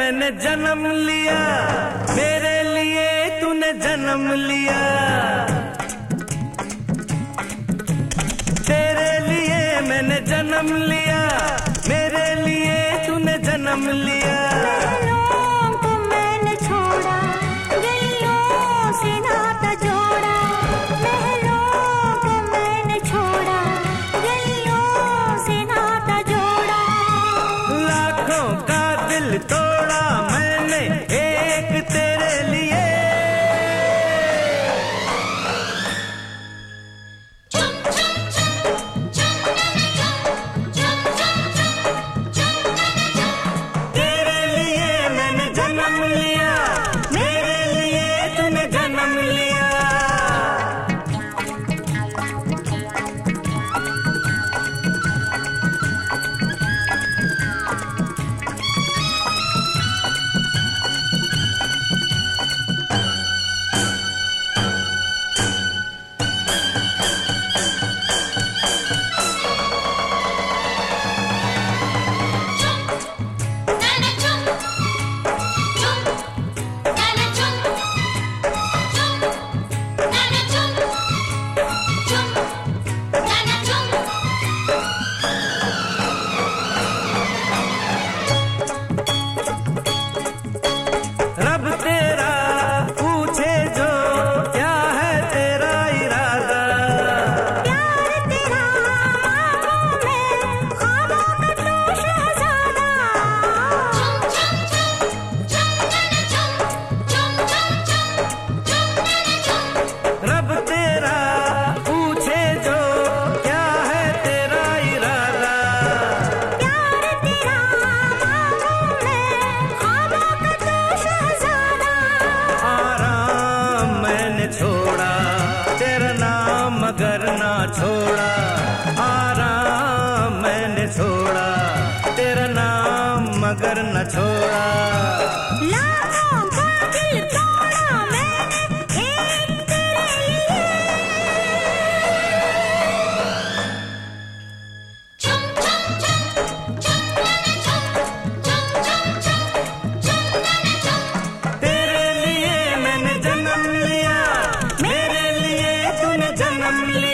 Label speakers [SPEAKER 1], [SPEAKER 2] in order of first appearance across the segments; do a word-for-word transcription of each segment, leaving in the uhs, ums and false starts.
[SPEAKER 1] मैंने जन्म लिया, मेरे लिए तूने जन्म लिया। तेरे लिए मैंने जन्म लिया, मेरे लिए तूने जन्म लिया। तोड़ा मैंने एक तेरे लिए। तेरे लिए मैंने जन्म लिया, मेरे लिए तूने जन्म लिया। मगर ना छोड़ा आराम मैंने छोड़ा, तेरा नाम मगर न छोड़ा।
[SPEAKER 2] लाखों का दिल तोड़ा मैंने एक तेरे लिए। चुम चुम चुम चुम चुम चुम चुम चुम।
[SPEAKER 1] तेरे लिए मैंने जन्म लिया, मेरे लिए तूने जन्म लिया।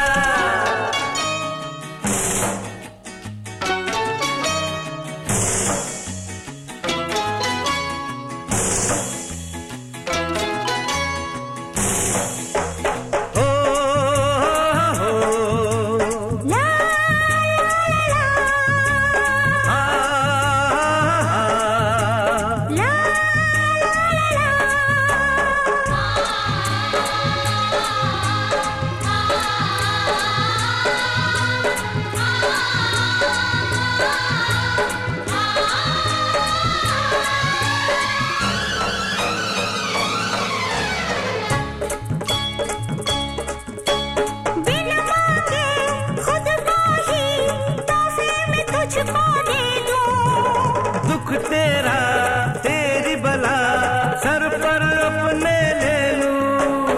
[SPEAKER 1] दुख तेरा तेरी बला सर पर अपने ले लूं।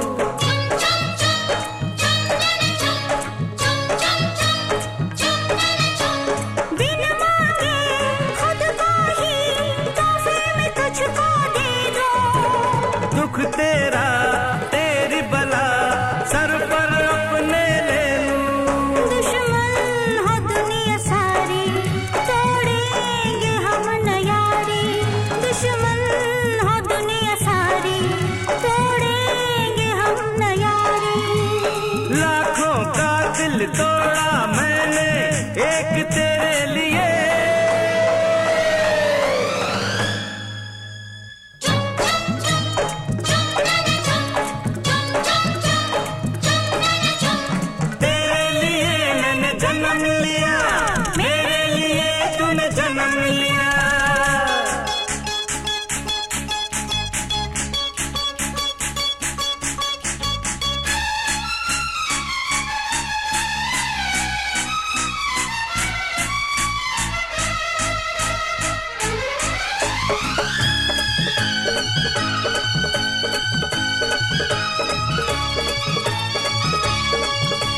[SPEAKER 2] बिन मांगे खुद को ही तोहफे में तुझको दे दूं।
[SPEAKER 1] दुख तेरा तेरी बला सर पर अपने ले लूं।
[SPEAKER 2] दुश्मन हो दुनिया सारी तोड़ेंगे हम न यारी। दुश्मन हो दुनिया सारी तोड़ेंगे हम न यारी।
[SPEAKER 1] लाखों का दिल तोड़ा मैंने एक तेरे लिए। तेरे लिए मैंने जन्म लिया, मेरे लिए तूने जन्म लिया।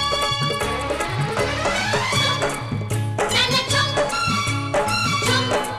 [SPEAKER 2] चुम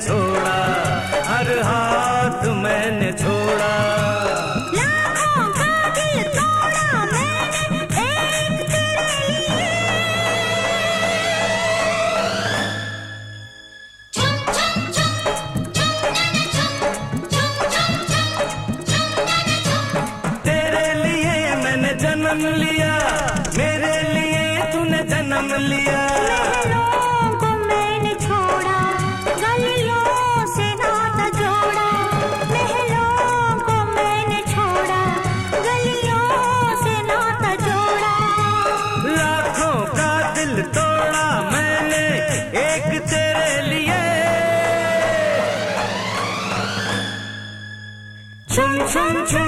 [SPEAKER 1] छोड़ा, हर हाथ मैंने छोड़ा।
[SPEAKER 2] लाखों का दिल तोड़ा मैंने एक तेरे लिए। चुम चुम चुम चुम नन चुम चुम चुम चुम चुम नन चुम।
[SPEAKER 1] तेरे लिए मैंने जन्म लिया, मेरे लिए तूने जन्म लिया।
[SPEAKER 2] महलों को मैंने छोड़ा, गलियों से नाता जोड़ा। महलों को मैंने छोड़ा, गलियों से नाता जोड़ा।
[SPEAKER 1] लाखों का दिल तोड़ा मैंने एक तेरे लिए। छुम छुम छुम